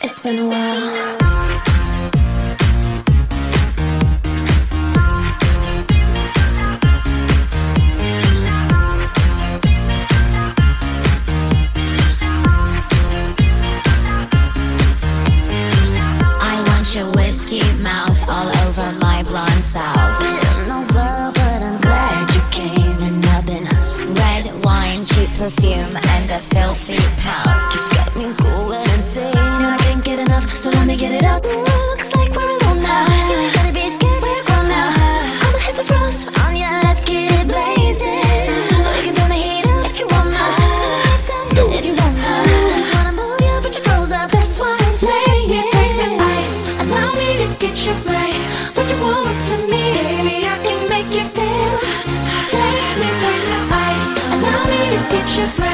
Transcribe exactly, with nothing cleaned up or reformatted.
It's been a while. I want your whiskey mouth all over my blonde south. Been a while, but I'm glad you came. And I've been Red wine, cheap perfume, and a filthy pout. you got me going insane. I can't get enough, so let me get it up. Ooh, looks like we're alone now. You ain't gotta be scared, we're grown now. I'ma hit the frost on ya, let's get it blazing. You can turn the heat up if you want now. Turn the lights down if you want now. Just wanna move you, but you froze up. That's what I'm saying. Break the ice, allow me to get you right. What you want to me, baby, I can make you feel. Let me break the ice, allow me to get you right.